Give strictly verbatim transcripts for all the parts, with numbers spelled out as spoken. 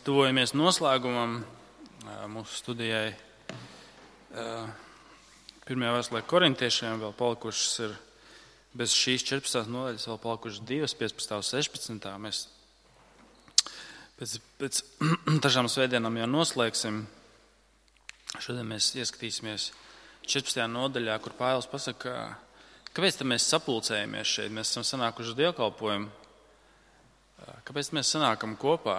tuvojamies noslēgumam mūsu studijai. Pirmajā vēstulē korintiešiem vēl palikušas ir, bez šīs četrpadsmitās nodaļas, vēl palikušas divas, piecpadsmitā un sešpadsmitā. Mēs pēc, pēc dažām svētdienām jau noslēgsim. Šodien mēs ieskatīsimies četrpadsmitajā nodaļā, kur Pāvils pasaka, kāpēc tad mēs sapulcējamies šeit, mēs esam sanākuši uz dievkalpojumu. Kāpēc mēs sanākam kopā?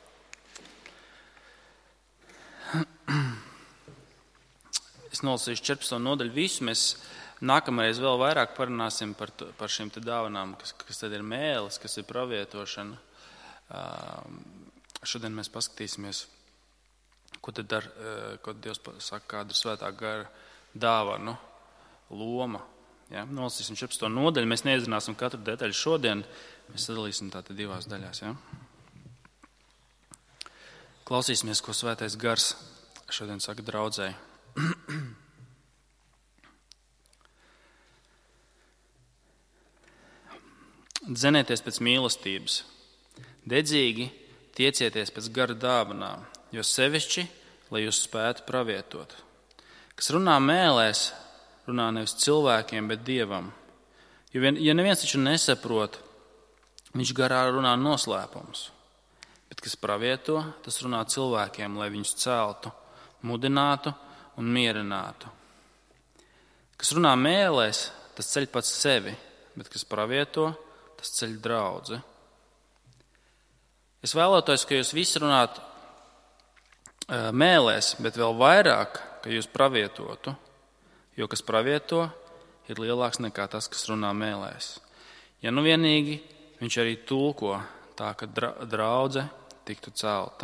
Es nolasīšu četrpadsmito nodaļu visu. Mēs nākamreiz vēl vairāk parunāsim par, to, par šīm te dāvanām, kas, kas tad ir mēlis, kas ir pravietošana. Šodien mēs paskatīsimies, ko tad dar, ko Dievs saka, kāda ir svētā gara dāvanu loma. Ja? Nolasīsim četrpadsmito nodaļu. Mēs neizrunāsim katru detaļu šodien. Mēs sadalīsim tātad divās daļās. Ja? Klausīsimies, ko svētais gars šodien saka draudzēji. Dzenieties pēc mīlestības, dedzīgi tiecieties pēc gara dāvanām, jo sevišķi, lai jūs spētu pravietot. Kas runā mēlēs, runā nevis cilvēkiem, bet Dievam. Jo vien, ja neviens taču nesaprot, viņš garā runā noslēpumus. Bet kas pravieto, tas runā cilvēkiem, lai viņus celtu, mudinātu un mierinātu. Kas runā mēlēs, tas ceļ pats sevi, bet kas pravieto, tas ceļ draudzi. Es vēlētos, ka jūs visi runātu mēlēs, bet vēl vairāk, ka jūs pravietotu, jo kas pravieto, ir lielāks nekā tas, kas runā mēlēs. Ja nu vienīgi viņš arī tulko tā, ka draudze tiktu celta.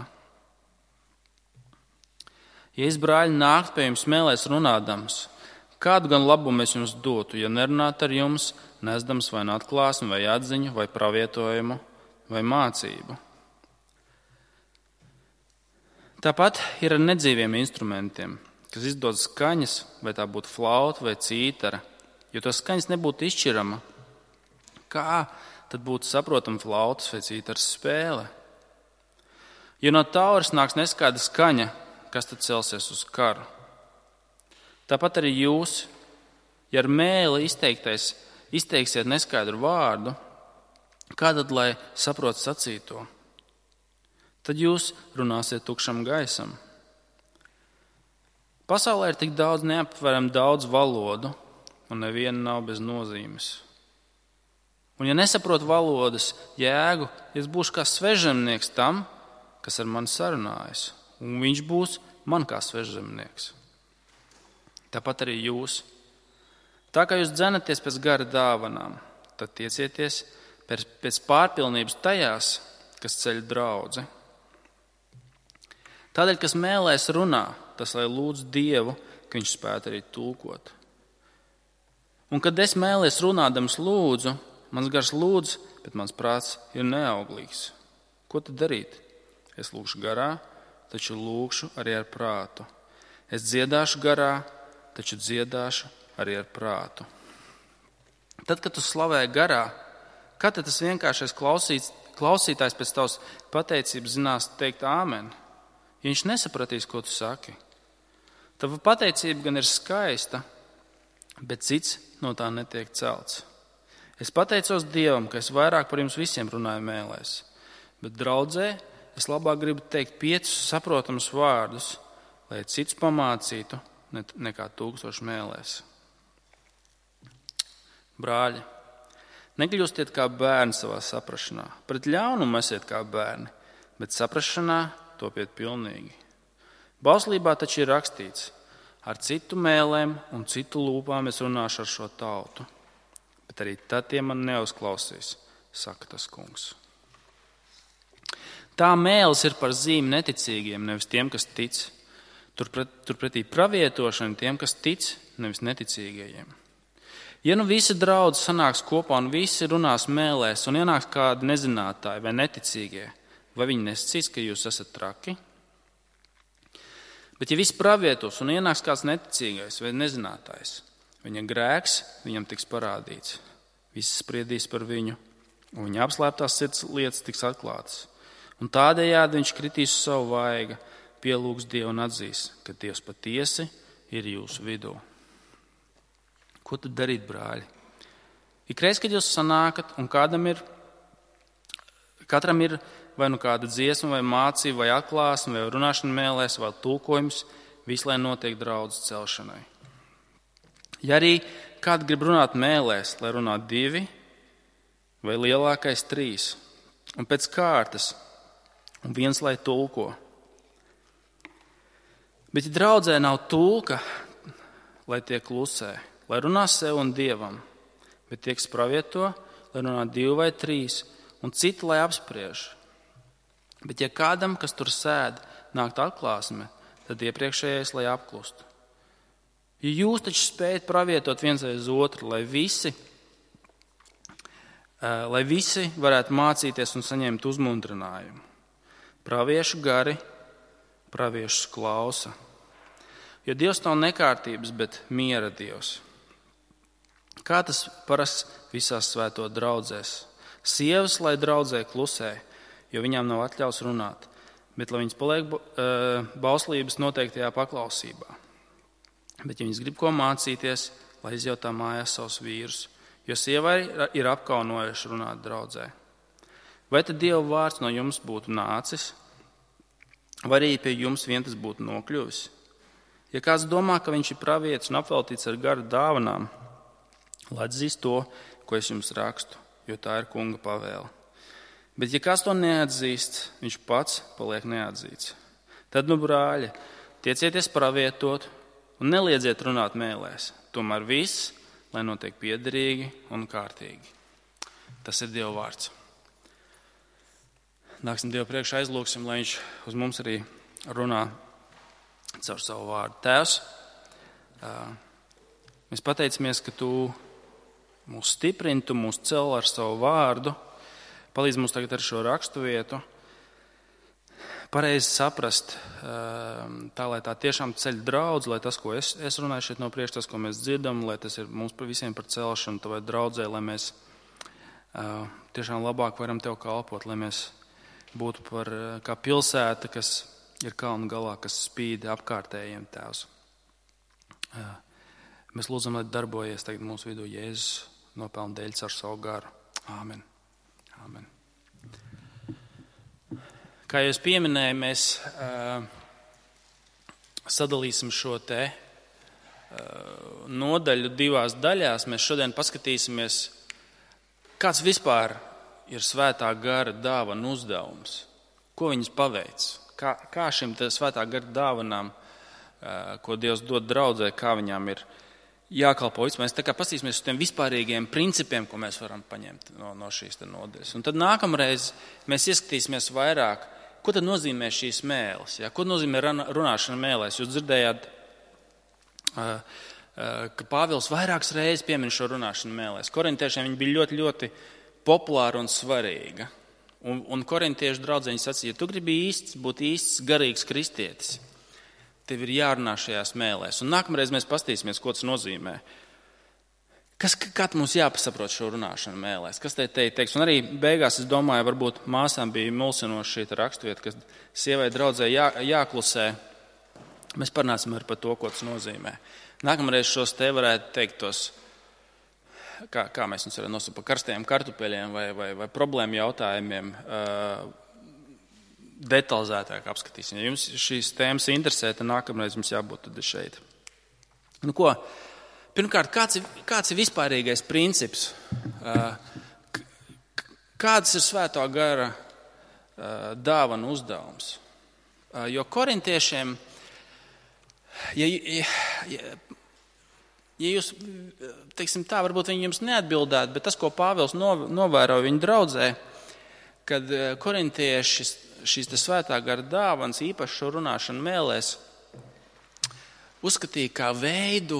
Ja es, brāļi, nākt pie jums mēlēs runādams, kādu gan labumu es jums dotu, ja nerunāt ar jums, nesdams vai atklāsmi, vai atziņu, vai pravietojumu, vai mācību. Tāpat ir ar nedzīviem instrumentiem, kas izdod skaņas, vai tā būtu flauta vai cītara, jo to skaņas nebūtu izšķirama. Kā tad būtu saprotama flautas vai cītaras spēle? Ja no tauras nāks neskaidra skaņa, kas tad celsies uz karu? Tāpat arī jūs, ja ar mēli izteiktais, izteiksiet neskaidru vārdu, kā tad, lai saprot sacīto? Tad jūs runāsiet tukšam gaisam. Pasaulē ir tik daudz neaptveram daudz valodu, un neviena nav bez nozīmes. Un ja nesaprot valodas jēgu, es būšu kā svežzemnieks tam, kas ar mani sarunājas, un viņš būs man kā svežzemnieks. Tāpat arī jūs. Tā kā jūs dzenaties pēc gara dāvanām, tad tiecieties pēc pārpilnības tajās, kas ceļ draudzi. Tādēļ, kas mēlēs runā, tas lai lūdz Dievu, ka viņš spētu arī tulkot. Un kad es mēlēs runādams lūdzu, mans gars lūdz, bet mans prāts ir neauglīgs. Ko tad darīt? Es lūkšu garā, taču lūkšu arī ar prātu. Es dziedāšu garā, taču dziedāšu arī ar prātu. Tad, kad tu slavē garā, kā tad tas vienkāršais klausīt, klausītājs pēc tavas pateicības zinās teikt āmen? Ja viņš nesapratīs, ko tu saki. Tava pateicība gan ir skaista, bet cits no tā netiek celts. Es pateicos Dievam, ka es vairāk par jums visiem runāju mēlēs, bet draudzē es labāk gribu teikt piecus saprotamus vārdus, lai cits pamācītu nekā tūkstoši mēlēs. Brāļi, nekļūstiet kā bērni savā saprašanā. Pret ļaunumu esiet kā bērni, bet saprašanā topiet pilnīgi. Bauslībā taču ir rakstīts, ar citu mēlēm un citu lūpām es runāšu ar šo tautu, bet arī tad tie man neuzklausīs, saka tas kungs. Tā mēlis ir par zīmi neticīgiem, nevis tiem, kas tic. Turpret, turpretī pravietošana tiem, kas tic, nevis neticīgajiem. Ja nu visi draudzi sanāks kopā un visi runās mēlēs un ienāks kādi nezinātāji vai neticīgie, vai viņi nesacīs, ka jūs esat traki? Bet ja viss pravietos un ienāks kāds neticīgais vai nezinātājs, viņa grēks viņam tiks parādīts. Visi spriedīs par viņu, un viņa apslēptās sirds lietas tiks atklātas. Un tādējādi viņš kritīs uz savu vaigu, pielūgs Dievu un atzīs, ka Dievs patiesi ir jūsu vidū. Ko tad darīt, brāļi? Ikreiz, kad jūs sanākat un kādam ir, katram ir vai nu kāda dziesma, vai mācība, vai atklāsme, vai runāšana mēlēs, vai tulkojums, visu, lai notiek draudzes celšanai. Ja arī kāds grib runāt mēlēs, lai runā divi, vai lielākais trīs, un pēc kārtas, un viens, lai tulko. Bet, ja draudzē nav tulka, lai tie klusē, lai runā sev un Dievam, bet tiek pravieto, lai runā divi vai trīs, un citi, lai apspriež. Bet, ja kādam, kas tur sēd, nākt atklāsme, tad iepriekšējais, lai apklustu. Ja jūs taču spējat pravietot viens aiz otru, lai visi, lai visi varētu mācīties un saņemt uzmundrinājumu. Praviešu gari, praviešus klausa. Jo Dievs nav nekārtības, bet miera Dievs. Kā tas parasti visās svēto draudzēs? Sievas, lai draudzē klusē, jo viņām nav atļaus runāt, bet lai viņas paliek bauslības noteiktajā paklausībā. Bet, ja viņas grib ko mācīties, lai izjautā mājās savus vīrus, jo sievai ir apkaunojuši runāt draudzē. Vai tad Dieva vārds no jums būtu nācis, vai arī pie jums vien tas būtu nokļuvis? Ja kāds domā, ka viņš ir pravietis un apveltīts ar garu dāvanām, lai atzīst to, ko es jums rakstu, jo tā ir kunga pavēle. Bet, ja kāds to neatzīst, viņš pats paliek neatzīts. Tad, nu, brāļi, tiecieties pravietot un neliedziet runāt mēlēs. Tomēr viss, lai notiek piederīgi un kārtīgi. Tas ir Dieva vārds. Nāksim Dievu priekšā, aizlūksim, lai viņš uz mums arī runā caur savu vārdu. Tēvs, mēs pateicamies, ka Tu mūs stiprini, Tu mūs cel ar savu vārdu. Palīdz mums tagad ar šo rakstu vietu pareizi saprast, tā, lai tā tiešām ceļ draudz, lai tas, ko es, es runāju šeit no priekš, tas, ko mēs dzirdam, lai tas ir mums par visiem par celšanu, Tavai draudzē, lai mēs tiešām labāk varam Tev kalpot, lai mēs būtu par kā pilsēta, kas ir kalnu galā, kas spīd apkārtējiem, Tēvs. Mēs lūdzam, lai darbojies tagad mūsu vidū Jēzus nopelnu dēļ ar savu garu. Āmen. Āmen. Kā jau es pieminēju, mēs uh, sadalīsim šo te uh, nodaļu divās daļās. Mēs šodien paskatīsimies, kāds vispār ir svētā gara dāvana uzdevums, ko viņas paveic, kā, kā šim te svētā gara dāvanām, uh, ko Dievs dod draudzē, kā viņām ir jākalpo. Mēs tā kā pastīsimies uz tiem vispārīgiem principiem, ko mēs varam paņemt no, no šīs te nodaļas. Un tad nākamreiz mēs ieskatīsimies vairāk, ko tad nozīmē šīs mēles, ja? Ko nozīmē runāšana mēlēs. Jūs dzirdējāt, ka Pāvils vairākas reizes piemin šo runāšanu mēlēs. Korintiešiem viņa bija ļoti, ļoti populāra un svarīga. Un, un korintiešu draudzeņi sacīja, ja tu gribi īsts, būt īsts garīgs kristietis, tev ir jārunā šajās mēlēs. Un nākamreiz mēs pastīsimies, ko tas nozīmē. Kas, kā mums jāpasaprot šo runāšanu mēlēs? Kas te teiks? Un arī beigās, es domāju, varbūt māsām bija mulsinoša šī rakstvieta, ka sievai draudzē jā, jāklusē. Mēs parunāsim arī par to, ko tas nozīmē. Nākamreiz šos te varētu teikt tos, kā, kā mēs viņus varam nosaukt, par karstajiem kartupeļiem vai, vai, vai problēmu jautājumiem, uh, detalizētāk apskatīsim. Ja jums šīs tēmas interesē, tad nākamreiz jums jābūt tad šeit. Nu ko? Pirmkārt, kāds ir, kāds ir vispārīgais princips? Kāds ir svētā gara dāvana uzdevums? Jo korintiešiem, ja, ja, ja, ja jūs, teiksim tā, varbūt viņi jums neatbildētu, bet tas, ko Pāvils novēroja viņu draudzē, kad korintieši šīs te svētā gara dāvanas, īpaši šo runāšanu mēlēs, uzskatīja kā veidu,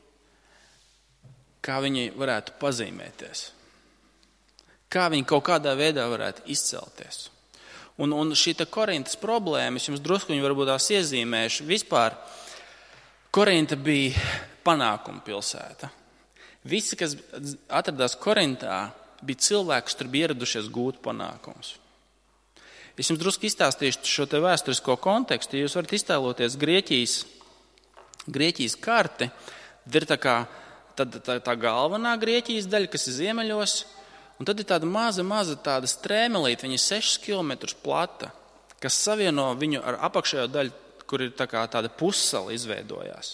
kā viņi varētu pazīmēties, kā viņi kaut kādā veidā varētu izcelties. Un, un šī te Korintas problēma, es jums druskuņi varbūt tās iezīmēšu, vispār Korinta bija panākuma pilsēta. Visi, kas atradās Korintā, bija cilvēki, kas tur bija ieradušies gūt panākumus. Es jums drusku izstāstīšu šo te vēsturisko kontekstu. Jūs varat iztēloties Grieķijas, Grieķijas karti. Tad ir tā, kā, tad, tā, tā galvenā Grieķijas daļa, kas ir ziemeļos, un tad ir tāda maza, maza tāda strēmelīte, viņa ir sešus kilometrus plata, kas savieno viņu ar apakšējo daļu, kur ir tā kā tāda pussala izveidojās.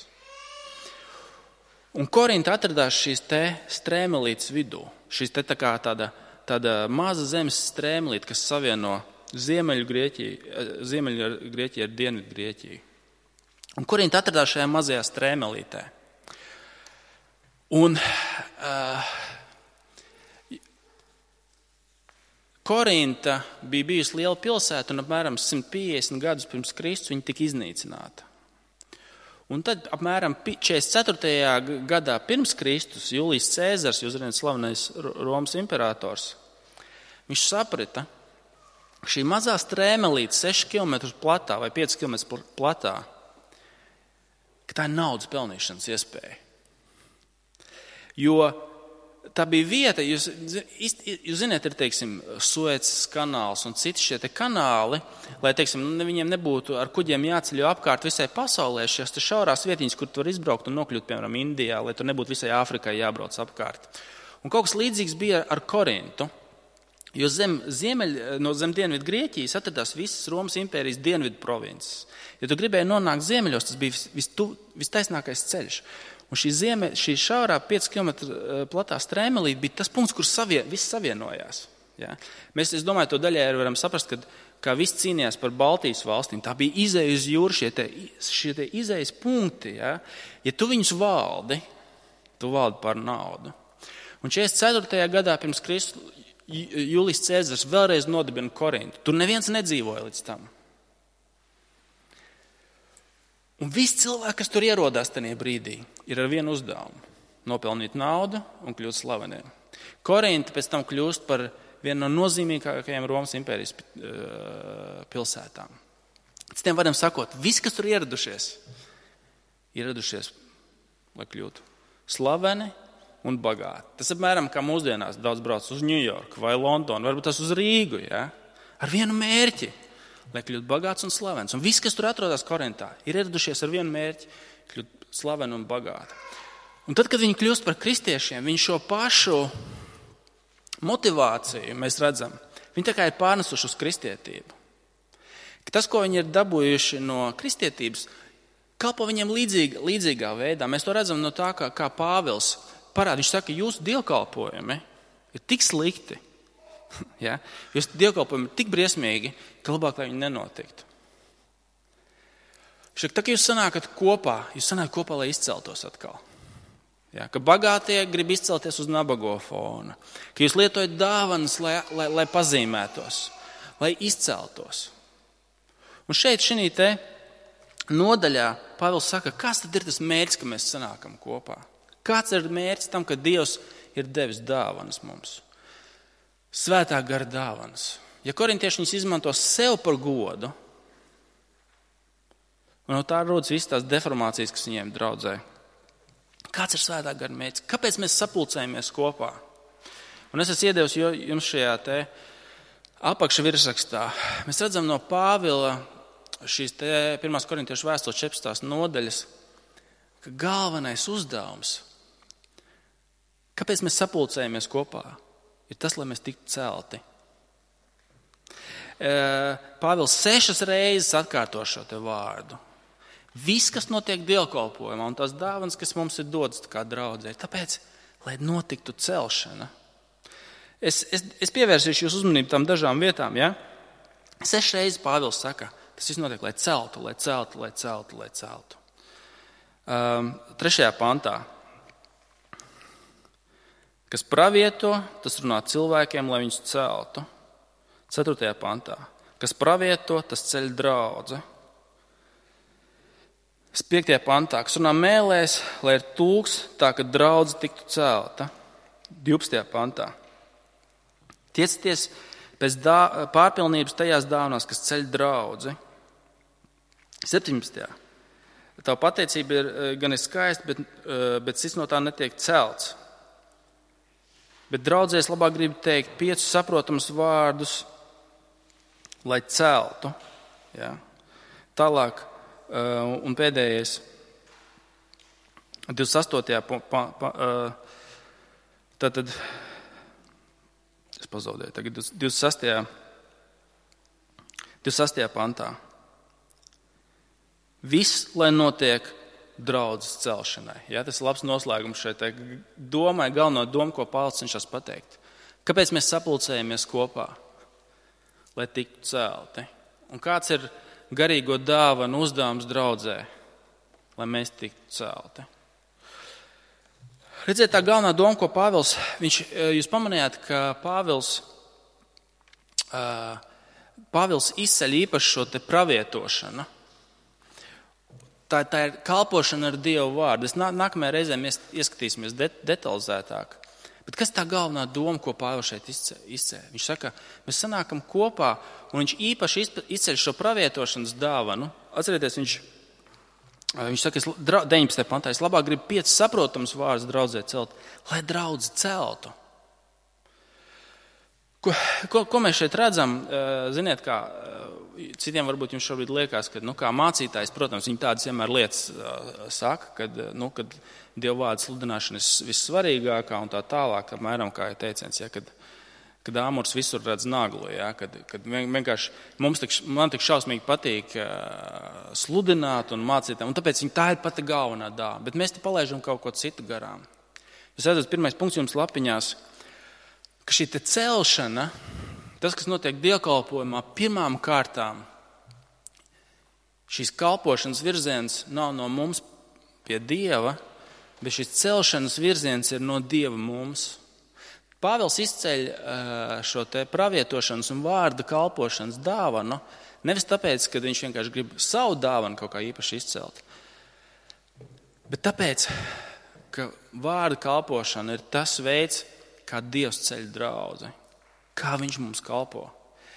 Un Korinta atradās šīs te strēmelītes vidū. Šīs te tā kā tāda, tāda maza zemes strēmelīte, kas savieno Ziemeļu Grieķiju, Ziemeļu Grieķiju ar Dienvidu Grieķiju. Un Korinta atradās šajā mazajā strēmelītē. Un uh, Korinta bija bijusi liela pilsēta, un apmēram simt piecdesmit gadus pirms Kristus viņa tika iznīcināta. Un tad apmēram četrdesmit ceturtajā gadā pirms Kristus Julijs Cēzars, jūs zināt, slavenais Romas imperators, viņš saprata, ka šī mazā strēmelīte seši kilometri platā vai pieci kilometri platā, ka tā ir naudas pelnīšanas iespēja. Jo tā bija vieta, jūs, jūs zināt, ir, teiksim, Suecas kanāls un citi šie te kanāli, lai, teiksim, viņiem nebūtu ar kuģiem jāceļo apkārt visai pasaulē, šīs te šaurās vietiņas, kur tu var izbraukt un nokļūt, piemēram, Indijā, lai tur nebūtu visai Āfrikai jābrauc apkārt. Un kaut kas līdzīgs bija ar Korintu. Jo zem, ziemeļ, no zem dienvidu Grieķijas atradās visas Romas impērijas dienvidu provinces. Ja tu gribēji nonākt ziemeļos, tas bija vis, vis, tu, vistaisnākais ceļš. Un šī, zieme, šī šaurā pieci kilometri platā strēmelīte bija tas punkts, kur savie, viss savienojās. Ja? Mēs, es domāju, to daļai varam saprast, kad kā viss cīnījās par Baltijas valstīm. Tā bija izeja uz jūru, šie te, šie te izejas punkti. Ja? Ja tu viņus valdi, tu valdi par naudu. Un četrdesmit ceturtajā gadā pirms Kristus Julijs Cēzars vēlreiz nodibina Korintu. Tur neviens nedzīvoja līdz tam. Un visi cilvēki, kas tur ierodās tajā brīdī, ir ar vienu uzdevumu – nopelnīt naudu un kļūt slaveniem. Korinta pēc tam kļūst par vienu no nozīmīgākajām Romas impērijas pilsētām. Citiem vārdiem sakot, visi, kas tur ieradušies, ieradušies, lai kļūtu slaveni un bagāti. Tas apmēram kā mūsdienās daudz brauc uz Ņujorku vai Londonu, varbūt tas uz Rīgu, ja? Ar vienu mērķi, lai kļūtu bagāts un slavens. Un visi, kas tur atrodas Korintā, ir ieradušies ar vienu mērķi, kļūt slaveni un bagāti. Un tad, kad viņi kļūst par kristiešiem, viņi šo pašu motivāciju, mēs redzam, viņi tā kā ir pārnesuši uz kristietību. Tas, ko viņi ir dabūjuši no kristietības, kalpo viņiem līdzīga, līdzīgā veidā. Mēs to redzam no tā, kā, kā Pāvils parāda. Viņš saka, ka jūsu dievkalpojumi ir tik slikti, ja? Jūsu dievkalpojumi ir tik briesmīgi, ka labāk, lai viņi nenotiktu. Šak, tā, ka jūs sanākat kopā, jūs sanākat kopā, lai izceltos atkal. Ja? Ka bagātie grib izcelties uz nabago fona. Ka jūs lietojat dāvanas, lai, lai, lai pazīmētos, lai izceltos. Un šeit, šī te nodaļā, Pāvils saka, kas tad ir tas mērķis, ka mēs sanākam kopā? Kāds ir mērķis tam, ka Dievs ir devis dāvanas mums? Svētā gara dāvanas. Ja korintieši viņus izmanto sev par godu, un no tā rodas visas tās deformācijas, kas viņiem draudzē. Kāds ir svētā gara mērķis? Kāpēc mēs sapulcējamies kopā? Un es esmu iedevis jums šajā te apakšvirsrakstā. Mēs redzam no Pāvila šīs te pirmās korintiešu vēstules četrpadsmitās nodaļas, ka galvenais uzdevums, kāpēc mēs sapulcējamies kopā, ir tas, lai mēs tiktu celti. Pāvils sešas reizes atkārto šo te vārdu. Viss, kas notiek dievkalpojumā un tās dāvanas, kas mums ir dotas kā draudzē, tāpēc, lai notiktu celšana. Es, es, es pievērsīšu jūs uzmanību tam dažām vietām, ja? Sešas reizes Pāvils saka, tas viss notiek, lai celtu, lai celtu, lai celtu, lai celtu. Um, trešajā pantā. Kas pravieto, tas runā cilvēkiem, lai viņus celtu. Ceturtajā pantā. Kas pravieto, tas ceļ draudze. Piektajā pantā. Kas runā mēlēs, lai ir tūks, tā, ka draudze tiktu celta. Divpadsmitajā pantā. Tiecieties pēc dā, pārpilnības tajās dāvanās, kas ceļ draudzi. septiņpadsmitajā. Tā pateicība ir gan ir skaista, bet, bet cits no tā netiek celts. Bet draudzēs labāk gribu teikt piecus saprotamus vārdus, lai celtu. Ja? Tālāk, un pēdējais, divdesmit astotajā Pa, pa, pa, tātad, es pazaudēju, tagad divdesmit sestajā, divdesmit sestajā pantā. Viss, lai notiek draudzes celšanai. Ja? Tas ir labs noslēgums šeit. Domai, galveno domu, ko Pāvils cenšas pateikt. Kāpēc mēs sapulcējamies kopā? Lai tiktu celti. Un kāds ir garīgo dāvanu uzdevums draudzē? Lai mēs tiktu celti. Redziet, tā galvenā doma, ko Pāvils, viņš, jūs pamanījāt, ka Pāvils, Pāvils izceļ īpaši šo te pravietošanu. Tā, tā ir kalpošana ar Dievu vārdu. Nākamajā reizē mēs ieskatīsimies det, detalizētāk. Bet kas tā galvenā doma, ko Pāvils šeit izceļ? Viņš saka, mēs sanākam kopā, un viņš īpaši izceļ šo pravietošanas dāvanu. Atcerieties, viņš, viņš saka, deviņpadsmitajā pantā, es labāk gribu piecas saprotams vārdus draudzē celt, lai draudzi celtu. Ko, ko, ko mēs šeit redzam? Ziniet, kā citiem varbūt jums šobrīd liekas, ka nu, kā mācītājs, protams, viņi tādas vienmēr lietas uh, saka, kad, nu, kad Dieva vārda sludināšana ir vissvarīgākā un tā tālāk, apmēram kā ir teiciens, ja, kad, kad āmurs visur redz naglu, ja, kad, kad vienkārši mums tik, man tik šausmīgi patīk uh, sludināt un mācīt, un tāpēc viņi tā ir pati galvenā dāvana, bet mēs te palaižam kaut ko citu garām. Jūs redzat, pirmais punkts jums lapiņās, ka šī te celšana, tas, kas notiek dievkalpojumā, pirmām kārtām, šīs kalpošanas virziens nav no mums pie Dieva, bet šis celšanas virziens ir no Dieva mums. Pāvils izceļ šo te pravietošanas un vārda kalpošanas dāvanu, nevis tāpēc, ka viņš vienkārši grib savu dāvanu kaut kā īpaši izcelt, bet tāpēc, ka vārda kalpošana ir tas veids, kā Dievs ceļ draudzi. Kā viņš mums kalpo.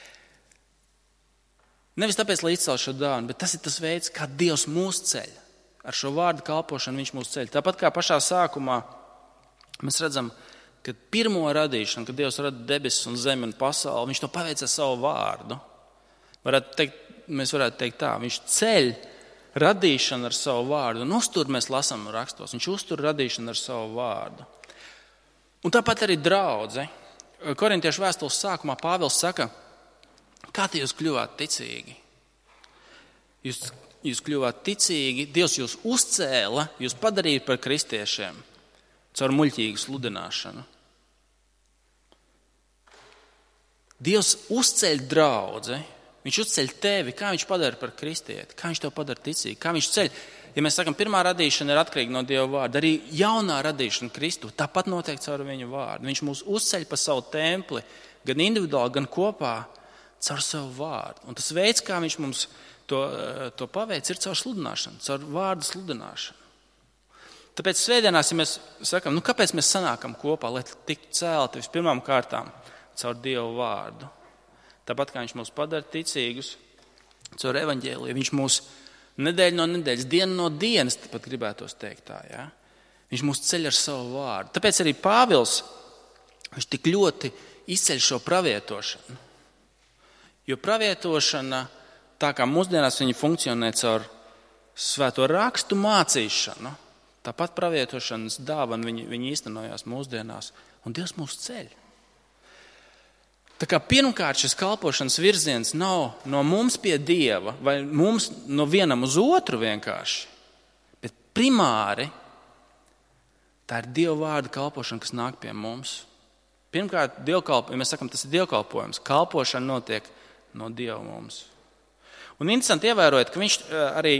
Nevis tāpēc, lai izcel šo dāvanu, bet tas ir tas veids, kā Dievs mūs ceļ. Ar šo vārdu kalpošanu viņš mūs ceļ. Tāpat kā pašā sākumā mēs redzam, ka pirmo radīšanu, kad Dievs rada debesis un zemi un pasauli, viņš to paveic ar savu vārdu. Varētu teikt, mēs varētu teikt tā, viņš ceļ radīšanu ar savu vārdu. Un uztur mēs lasām rakstos. Viņš uztur radīšanu ar savu vārdu. Un tāpat arī draudze. Korintiešu vēstules sākumā Pāvils saka, kā te jūs kļuvāt ticīgi? Jūs, jūs kļuvāt ticīgi, Dievs jūs uzcēla, jūs padarīja par kristiešiem caur muļķīgu sludināšanu. Dievs uzceļ draudzi, viņš uzceļ tevi, kā viņš padara par kristieti, kā viņš tev padara ticīgi, kā viņš ceļ. Ja mēs sakam, pirmā radīšana ir atkarīga no Dieva vārda, arī jaunā radīšana Kristu, tāpat notiek caur viņu vārdu. Viņš mūs uzceļ pa savu templi, gan individuāli, gan kopā, caur savu vārdu. Un tas veids, kā viņš mums to, to paveic, ir caur sludināšanu, caur vārdu sludināšanu. Tāpēc svētdienās, ja mēs sakam, nu kāpēc mēs sanākam kopā, lai tiktu celti vispirmām kārtām caur Dievu vārdu. Tāpat kā viņš mūs padara ticīgus, caur evaņģēliju, viņš mūs nedēļu no nedēļas, dienu no dienas, pat gribētos teikt tā, ja? Viņš mūs ceļ ar savu vārdu. Tāpēc arī Pāvils, viņš tik ļoti izceļ šo pravietošanu. Jo pravietošana, tā kā mūsdienās viņa funkcionē caur svēto rakstu mācīšanu, tāpat pravietošanas dāvana viņa, viņa īstenojās mūsdienās, un Dievs mūs ceļ. Tā kā pirmkārt šis kalpošanas virziens nav no mums pie Dieva vai mums no vienam uz otru vienkārši, bet primāri tā ir Dieva vārda kalpošana, kas nāk pie mums. Pirmkārt, dievkalpo, ja mēs sakam, tas ir dievkalpojums, kalpošana notiek no Dieva mums. Un interesanti ievērojot, ka viņš arī,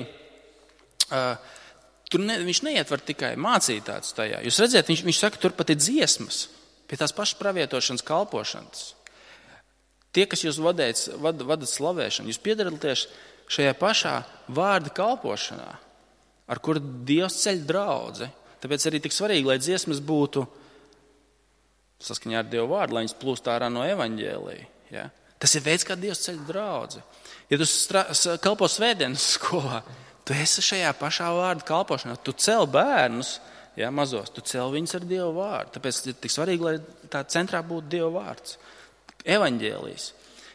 tur ne, viņš neietver tikai mācītājus tajā. Jūs redziet, viņš, viņš saka, tur pat ir dziesmas pie tās pašas pravietošanas kalpošanas. Tie, kas jūs vadēt, vad, vadat slavēšanu, jūs piedalāties šajā pašā vārda kalpošanā, ar kuru Dievs ceļ draudzi. Tāpēc arī tik svarīgi, lai dziesmas būtu saskaņā ar Dievu vārdu, lai viņas plūst ārā no evaņģēlija. Ja? Tas ir veids, kā Dievs ceļ draudzi. Ja tu strā, kalpo svētdienas skolā, tu esi šajā pašā vārda kalpošanā, tu cel bērnus, ja, mazos, tu cel viņus ar Dievu vārdu. Tāpēc ir tik svarīgi, lai tā centrā būtu Dievu vārds. Evaņģēlijs.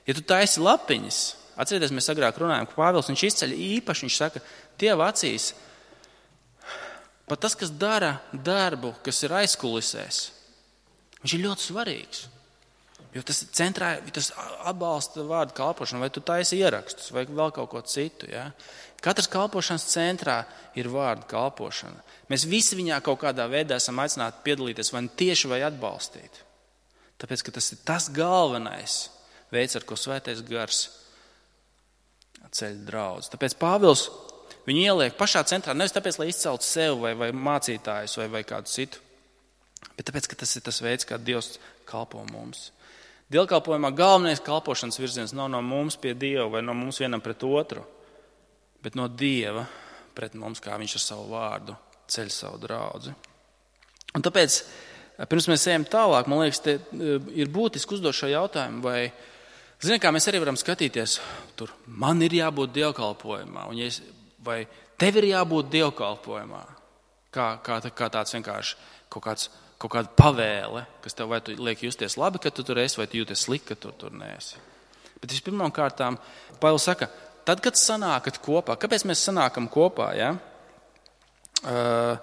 Ja tu taisi lapiņas, atcerieties, mēs agrāk runājam, ka Pāvils viņš izceļ īpaši, viņš saka, Dieva acīs, pat tas, kas dara darbu, kas ir aizkulisēs, viņš ir ļoti svarīgs. Jo tas centrā, tas atbalsta vārdu kalpošanu, vai tu taisi ierakstus, vai vēl kaut ko citu. Ja? Katras kalpošanas centrā ir vārdu kalpošana. Mēs visi viņā kaut kādā veidā esam aicināti piedalīties, vai tieši vai atbalstīt. Tāpēc, ka tas ir tas galvenais veids, ar ko Svētais Gars ceļ draudz. Tāpēc Pāvils viņu ieliek pašā centrā, nevis tāpēc, lai izceltu sev vai, vai mācītājus vai, vai kādu citu, bet tāpēc, ka tas ir tas veids, kā Dievs kalpo mums. Dievkalpojumā galvenais kalpošanas virziens nav no mums pie Dieva vai no mums vienam pret otru, bet no Dieva pret mums, kā viņš ar savu vārdu ceļ savu draudzi. Un tāpēc, pirms mēs ejam tālāk, man liekas, te ir būtiski uzdot šo jautājumu, vai, zini, kā mēs arī varam skatīties, tur, man ir jābūt dievkalpojumā, un ja es, vai tev ir jābūt dievkalpojumā, kā, kā, kā tāds vienkārši kaut kāds kaut kāda pavēle, kas tev vai tu liek justies labi, ka tu tur esi, vai tu jūties slikti, ka tu tur neesi. Bet vispirmām kārtām, Pāvils saka, tad, kad sanākat kopā, kāpēc mēs sanākam kopā, ja? Uh,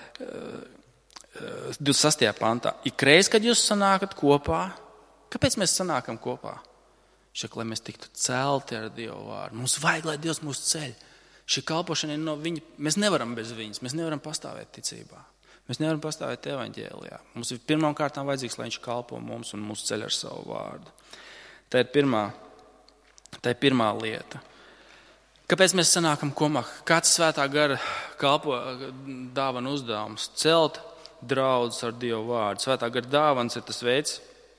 uh, divdesmit sastajā pantā. Ikreiz, kad jūs sanākat kopā, kāpēc mēs sanākam kopā? Šak, lai mēs tiktu celti ar Dievu vārdu. Mums vajag, lai Dievs mūs ceļ. Šī kalpošana ir no viņa, mēs nevaram bez viņas, mēs nevaram pastāvēt ticībā. Mēs nevaram pastāvēt evaņģēlijā. Mums ir pirmām kārtām vajadzīgs, lai viņš kalpo mums un mūsu ceļ ar savu vārdu. Tā ir pirmā, tā ir pirmā lieta. Kāpēc mēs sanākam kopā? Kāds Svētā Gara kalpo dāvana uzdevums? Celt draudz ar Dievu vārdu. Svētā Gara dāvans ir tas veids,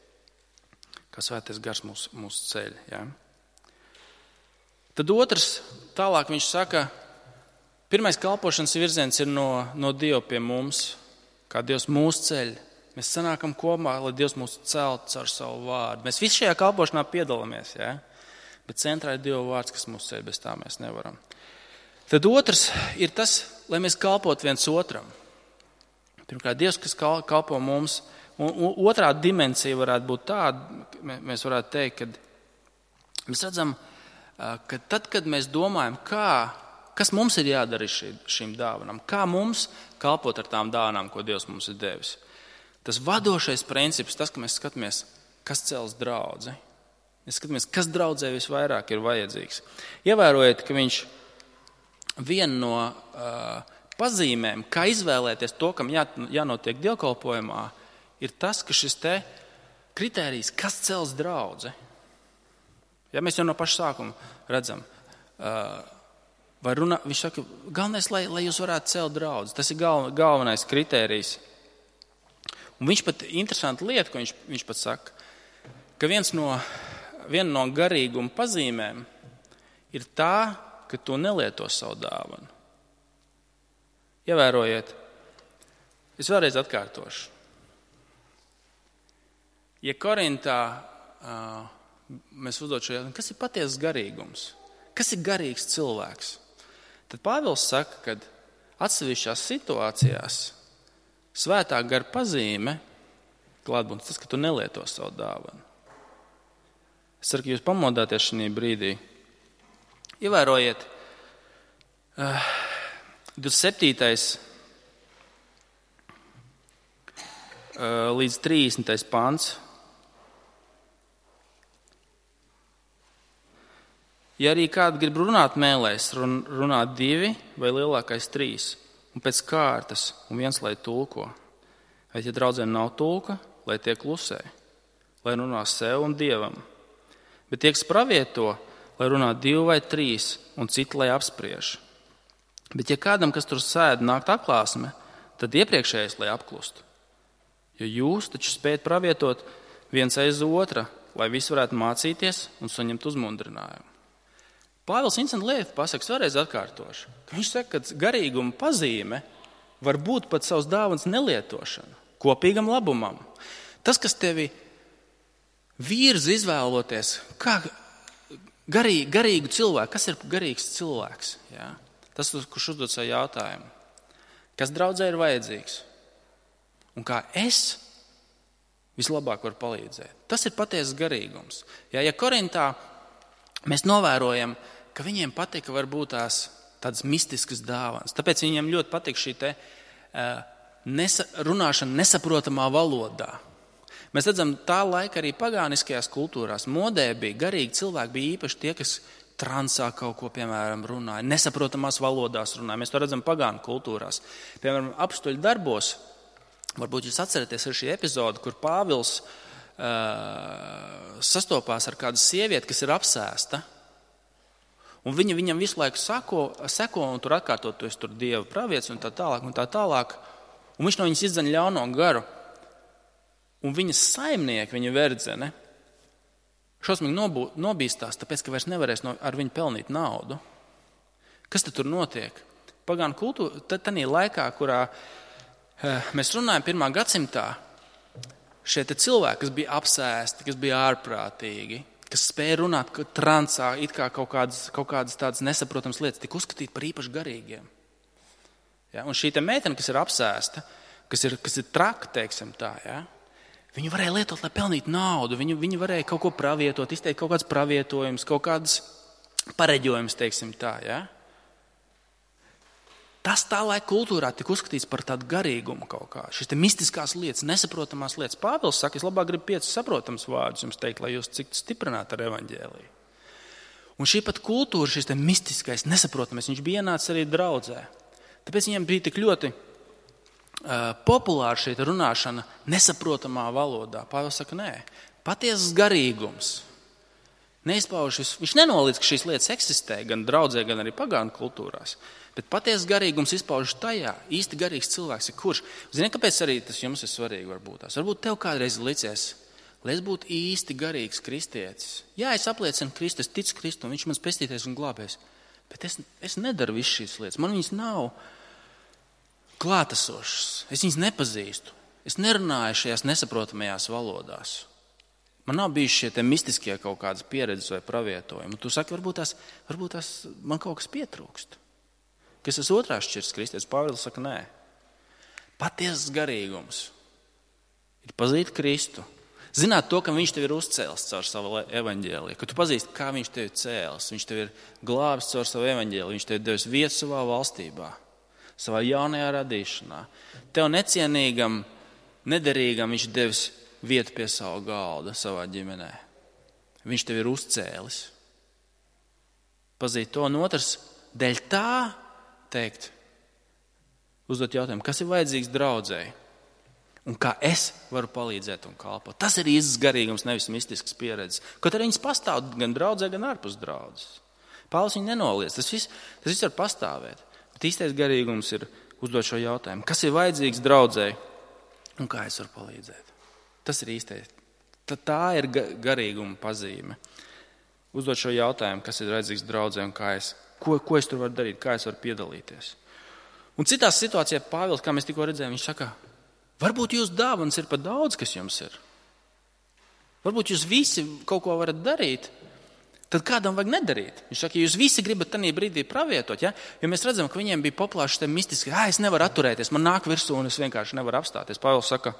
kā Svētais Gars mūs, mūsu ceļ. Ja? Tad otrs, tālāk viņš saka, pirmais kalpošanas virziens ir no, no Dieva pie mums, kā Dievs mūs ceļ. Mēs sanākam kopā, lai Dievs mūs celt caur savu vārdu. Mēs visi šajā kalpošanā piedalāmies, ja? Bet centrā ir Dieva vārds, kas mūs ceļ, bez tā mēs nevaram. Tad otrs ir tas, lai mēs kalpot viens otram. Pirmkārt, Dievs, kas kalpo mums. Un otrā dimensija varētu būt tāda, mēs varētu teikt, ka mēs redzam, ka tad, kad mēs domājam, kā Kas mums ir jādara šī, šīm dāvanām? Kā mums kalpot ar tām dāvanām, ko Dievs mums ir devis? Tas vadošais princips, tas, ka mēs skatāmies, kas cels draudzi. Mēs skatāmies, kas draudzē visvairāk ir vajadzīgs. Ievērojiet, ka viņš viena no uh, pazīmēm, kā izvēlēties to, kam jā, jānotiek dievkalpojumā, ir tas, ka šis te kritērijs, kas cels draudzi. Ja mēs jau no paša sākuma redzam, uh, Vai runā, viņš saka, galvenais, lai, lai jūs varētu celt draudzi. Tas ir gal, galvenais kritērijs. Un viņš pat interesanti lieta, ko viņš, viņš pat saka, ka viens no, viena no garīguma pazīmēm ir tā, ka tu nelieto savu dāvanu. Ievērojiet, es vēlreiz atkārtošu. Ja Korintā uh, mēs uzdot šo jautājumu, kas ir patiesas garīgums? Kas ir garīgs cilvēks? Tad Pāvils saka, ka atsevišķās situācijās Svētā Gara pazīme, klātbūtnes, tas, ka tu nelieto savu dāvanu. Es ceru, ka jūs pamodāties šajā brīdī. Ievērojiet, uh, divdesmit septītais uh, līdz trīsdesmitais pants. Ja arī kāds grib runāt mēlēs, runāt divi vai lielākais trīs, un pēc kārtas, un viens, lai tulko. Vai ja draudzēm nav tulka, lai tie klusē, lai runā sev un Dievam. Bet tie, kas pravieto, lai runā divi vai trīs, un citi, lai apspriež. Bet ja kādam, kas tur sēd, nākt atklāsme, tad iepriekšējais, lai apklust. Jo jūs taču spējat pravietot viens aiz otra, lai visi varētu mācīties un saņemt uzmundrinājumu. Pāvils interesanti lieta pasaka, vēlreiz atkārtošu. Viņš saka, ka garīguma pazīme var būt pat savas dāvanas nelietošana, kopīgam labumam. Tas, kas tevi virza izvēloties, kā garīgi, garīgu cilvēku, kas ir garīgs cilvēks? Jā? Tas, kurš uzdod savu jautājumu. Kas draudzē ir vajadzīgs? Un kā es vislabāk var palīdzēt. Tas ir patiesas garīgums. Ja, ja Korintā mēs novērojam, ka viņiem patika varbūt tās tādas mistiskas dāvanas, tāpēc viņiem ļoti patika šī te uh, nesa, runāšana nesaprotamā valodā. Mēs redzam, tā laika arī pagāniskajās kultūrās modē bija garīgi cilvēki, bija īpaši tie, kas transā kaut ko, piemēram, runāja, nesaprotamās valodās runāja. Mēs to redzam pagānu kultūrās. Piemēram, apstuļu darbos, varbūt jūs atceraties ar šī epizodi, kur Pāvils uh, sastopās ar kādu sievieti, kas ir apsēsta, un viņa viņam visu laiku sako, seko, un tur atkārtot, tu esi tur Dieva pravietis, un tā tālāk, un tā tālāk, un viņš no viņas izdzeņ ļauno garu, un viņas saimnieki, viņa verdzene, šausmīgi nobū, nobīstās, tāpēc, ka vairs nevarēs no, ar viņu pelnīt naudu. Kas tad tur notiek? Pagānu kultūra, tad tādā laikā, kurā eh, mēs runājam pirmā gadsimtā, šie te cilvēki, kas bija apsēsti, kas bija ārprātīgi, kas spēja runāt transā, it kā kaut kādas, kaut kādas tādas nesaprotams lietas, tika uzskatīt par īpaši garīgiem. Ja? Un šī te meitene, kas ir apsēsta, kas ir, kas ir traka, teiksim tā, ja? Viņu varēja lietot, lai pelnītu naudu, viņu, viņu varēja kaut ko pravietot, izteikt kaut kāds pravietojums, kaut kāds pareģojums, teiksim tā, ja? Tas tā laika kultūrā tika uzskatīts par tādu garīgumu kaut kā. Šis te mistiskās lietas, nesaprotamās lietas. Pāvils saka, es labāk gribu piecus saprotams vārdus jums teikt, lai jūs ciktu stiprināti ar evaņģēliju. Un šī pat kultūra, šis te mistiskais, nesaprotamais, viņš bija ienācis arī draudzē. Tāpēc viņiem bija tik ļoti uh, populāra šī runāšana nesaprotamā valodā. Pāvils saka, nē, patiesas garīgums. Neizpaužas, viņš nenolīdz, ka šīs lietas eksistē gan draudzē, gan arī pagānu kultūrās. Bet patiesas garīgums izpaužas tajā. Īsti garīgs cilvēks ir kurš? Zini, kāpēc arī tas jums ir svarīgi varbūt tās? Varbūt tev kādreiz licies, lai es būtu īsti garīgs kristietis. Jā, es apliecinu Kristu, es ticu Kristu, un viņš mans pestītais un glābējs. Bet es, es nedaru visu šīs lietas. Man viņas nav klātesošas. Es viņas nepazīstu. Es nerunāju šajās nesaprotamajās valodās. Man nav bijuši šie te mistiskie kaut kādas pieredzes vai pravietojumi. Un tu saki, varbūt tās, varbūt tās man kaut kas pietrūkst. Kas tas otrās šķirs kristietis? Pāvils saka, nē. Patiesas garīgums ir pazīt Kristu. Zināt to, ka viņš tev ir uzcēlis caur savu evaņģēliju. Ka tu pazīsti, kā viņš tev ir cēlis. Viņš tev ir glābis caur savu evaņģēliju. Viņš tev ir devis vietu savā valstībā. Savā jaunajā radīšanā. Tev necienīgam, nederīgam viņš devis vietu pie savu galda savā ģimenē. Viņš tev ir uzcēlis. Pazīt to, un otrs, dēļ tā teikt, uzdot jautājumu, kas ir vajadzīgs draudzēji un kā es varu palīdzēt un kalpot. Tas ir īsts garīgums, nevis mistisks pieredzes. Kaut arī viņas pastāv gan draudzē, gan ārpus draudzes. Pāvils viņu nenoliedz. Tas viss, tas viss var pastāvēt. Bet īstais garīgums ir uzdot šo jautājumu, kas ir vajadzīgs draudzēji un kā es varu palīdzēt. Tas ir īstais. Tā ir garīguma pazīme. Uzdot šo jautājumu, kas ir vajadzīgs draudzē un kā es, ko, ko es tur varu darīt, kā es varu piedalīties. Un citās situācijās Pāvils, kā mēs tikko redzējām, viņš saka, varbūt jūs dāvanas ir par daudz, kas jums ir. Varbūt jūs visi kaut ko varat darīt, tad kādam vajag nedarīt. Viņš saka, ja jūs visi gribat tanī brīdī pravietot, ja? Jo mēs redzam, ka viņiem bija populārs šie mistiski, ā, es nevaru atturēties, man nāk virsū un es vienkārši nevaru apstāties. Pāvils saka,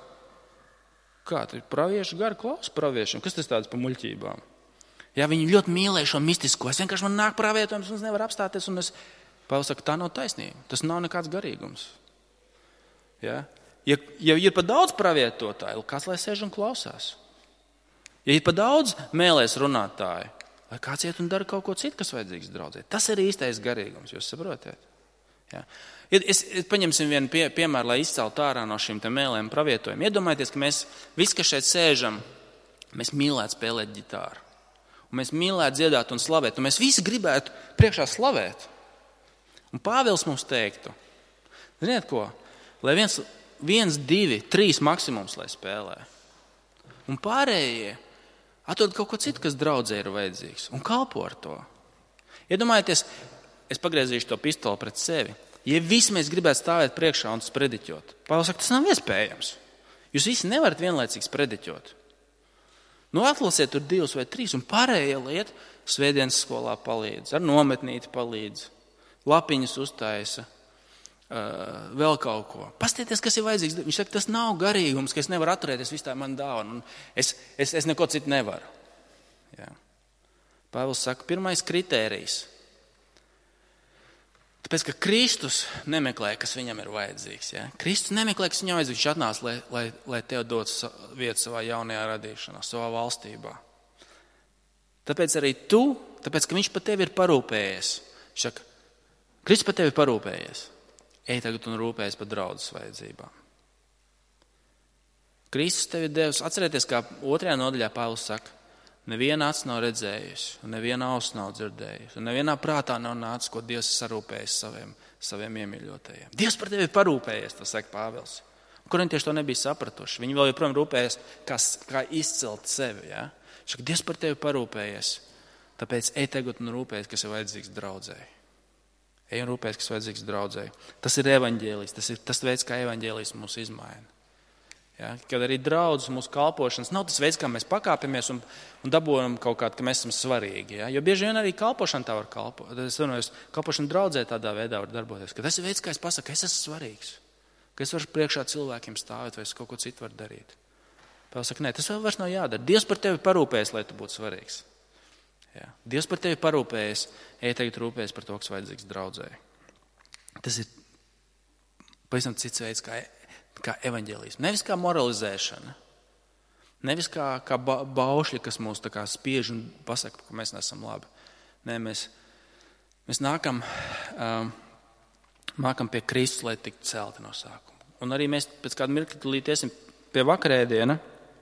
kā tu pravieši gari klaus praviešiem, kas tas tāds pa muļķībām? Ja viņi ļoti mīlēja šo mistisko, es vienkārši man nāk pravietojums un es nevaru apstāties. Un es... Pāvils saka, tā nav taisnība, tas nav nekāds garīgums. Ja, ja, ja ir pa daudz pravietotāju, kāds lai sēž un klausās? Ja ir pa daudz mēlēs runātāju, lai kāds iet un dara kaut ko citu, kas vajadzīgs draudzē. Tas ir īstais garīgums, jūs saprotiet? Ja. Es, es paņemsim vienu pie, piemēru, lai izceltu ārā no šīm te mēlēm pravietojumiem. Iedomājieties, ka mēs visi, kas šeit sēžam, mēs mīlētu spēlēt ģitāru. Un mēs mīlētu dziedāt un slavēt. Un mēs visi gribētu priekšā slavēt. Un Pāvils mums teiktu, ziniet ko, lai viens, viens, divi, trīs maksimums, lai spēlē. Un pārējie atrod kaut ko citu, kas draudzē ir vajadzīgs. Un kalpo ar to. Iedomājieties, es pagriezīšu to pistoli pret sevi. Ja visi mēs gribētu stāvēt priekšā un sprediķot, Pāvils saka, tas nav iespējams. Jūs visi nevarat vienlaicīgi sprediķot. Nu, atlasiet tur divus vai trīs, un pārējie liet svētdienas skolā palīdz, ar nometnīti palīdz, lapiņas uztaisa, Uh, vēl kaut ko. Pastieties, kas ir vajadzīgs. Viņš saka, tas nav garīgums, ka es nevaru atturēties, viss tā ir man dāvana. Es, es, es neko citu nevaru. Jā. Pāvils saka, pirmais kritērijs. Tāpēc, ka Kristus nemeklē, kas viņam ir vajadzīgs. Ja? Kristus nemeklē, kas viņam vajadzīgs. Viņš atnāca, lai, lai, lai tev dotu vietu savā jaunajā radīšanā, savā valstībā. Tāpēc arī tu, tāpēc, ka viņš par tevi ir parūpējies. Viņš saka, Kristus par tevi ir parūpējies. Ej tagad un rūpējies par draudzes vajadzībām. Kristus tevi ir devis, atcerieties, kā otrajā nodaļā Pāvils saka, neviena acs nav redzējusi, un neviena auss nav dzirdējusi, un nevienā prātā nav nācis, ko Dievs sarūpējis saviem, saviem iemīļotajiem. Dievs par tevi ir parūpējies, tas saka Pāvils. Korintieši to nebija sapratuši. Viņi vēl joprojām rūpējas, kā, kā izcelt sevi. Ja? Šak, Dievs par tevi parūpējies, tāpēc ej tagad un rūpējies, kas ir vajadzīgs draudzēji. Ej un rūpējies, kas vajadzīgs draudzēji. Tas ir evaņģēlijs, tas ir tas veids, kā evaņģēlijs mūs izmaina. Ja? Kad arī draudzes mūsu kalpošanas nav tas veids, kā mēs pakāpjamies un, un dabūjam kaut kādu, ka mēs esam svarīgi. Ja? Jo bieži vien arī kalpošana tā var kalpot. Es runāju, kalpošana draudzē tādā veidā var darboties, ka tas ir veids, kā es pasaku, ka es esmu svarīgs, ka es varu priekšā cilvēkiem stāvēt vai es kaut ko citu varu darīt. Pāvils saka, nē, tas vēl vairs nav jādara. Dievs par tevi parūpējas, lai tu būtu svarīgs. Jā. Dievs par tevi parūpējas, ej tagad rūpējas par to, kas vajadzīgs draudzēji. Tas ir pavisam cits veids, kā, kā evaņģēlijs. Nevis kā moralizēšana, nevis kā, kā ba, baušļi, kas mūs tā kā spiež un pasaka, ka mēs nesam labi. Nē, mēs, mēs nākam, um, nākam pie Kristus, lai tiktu celti no sākuma. Un arī mēs pēc kāda mirkļa līdz iesim pie vakarēdiena.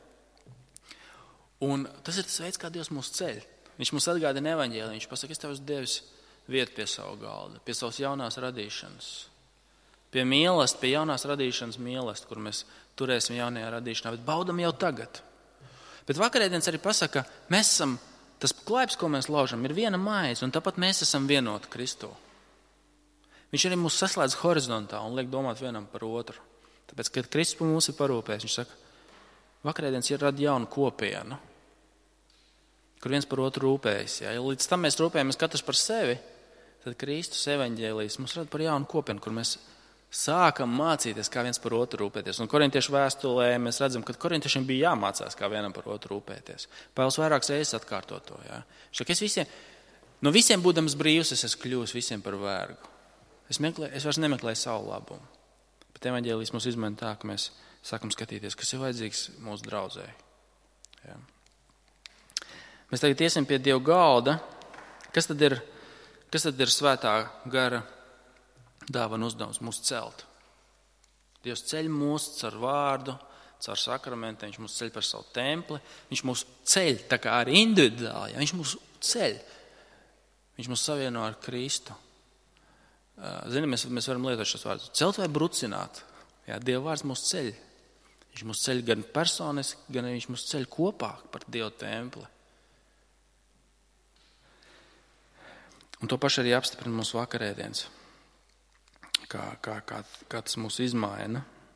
Un tas ir tas veids, kā Dievs mūs ceļ. Viņš mums atgādina evaņģēliju. Viņš pasaka, es tev esmu devis vietu pie savu galda, pie savas jaunās radīšanas. Pie mīlestas, pie jaunās radīšanas mīlestas, kur mēs turēsim jaunajā radīšanā, bet baudam jau tagad. Bet vakarēdienas arī pasaka, mēs esam, tas klaips, ko mēs laužam, ir viena maize, un tāpat mēs esam vienoti Kristū. Viņš arī mūs saslēdz horizontā un liek domāt vienam par otru. Tāpēc, kad Kristus par mums ir parūpējis, viņš saka, vakarēdienas ir rada jaunu kopienu, kur viens par otru rūpējas. Ja līdz tam mēs rūpējamies katrs par sevi, tad Kristus evaņģēlijs mums rada par jaunu kopienu, kur mēs sākam mācīties, kā viens par otru rūpēties. Un korintiešu vēstulē mēs redzam, ka korintiešiem bija jāmācās, kā vienam par otru rūpēties. Pāvils vairākas reizes atkārto to. Ja? Šak, es visiem, no visiem būdams brīvs, es esmu kļuvis visiem par vergu. Es, meklē, es vairs nemeklēju savu labumu. Bet evaņģēlijs mums izmaina tā, ka mēs sākam skatīties, kas ir vajadzīgs mūsu draudzēji. Ja? Mēs tagad iesim pie Dieva galda. Kas tad ir, kas tad ir svētā gara dāvana uzdevums mūs celt? Dievs ceļ mūs caur vārdu, caur sakramentiem, viņš mūs ceļ par savu templi, viņš mūs ceļ tā kā arī individuāli, ja? Viņš mūs ceļ, viņš mūs savieno ar Kristu. Zini, mēs, mēs varam lietot šos vārdus. Celt vai brucināt? Jā, Dieva vārds mūs ceļ. Viņš mūs ceļ gan personiski, gan viņš mūs ceļ kopā par Dieva templi. Un to pašu arī apstiprina mūsu vakarēdienas, kā, kā, kā, kā tas mūs izmaina.